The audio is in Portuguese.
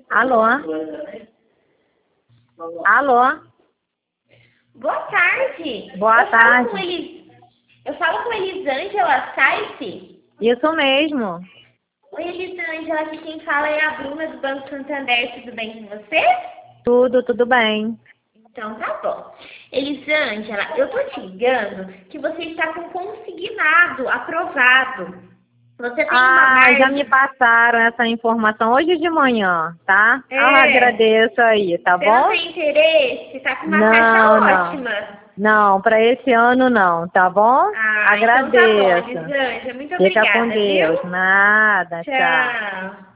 Alô? Alô? Boa tarde. Boa tarde. Eu falo com Elisângela Saife. Isso mesmo. Oi, Elisângela, aqui quem fala é a Bruna do Banco Santander. Tudo bem com você? Tudo bem. Então tá bom. Elisângela, eu tô te ligando que você está com consignado aprovado. Você tem uma margem... Já me passaram essa informação hoje de manhã, tá? É. Agradeço aí, tá Você bom? não tem interesse? Tá com uma taxa ótima. Não, para esse ano não, tá bom? Então tá bom, Agradeço. Elisângela. Muito Fica obrigada, com Deus. viu? Nada, tchau. Tchau.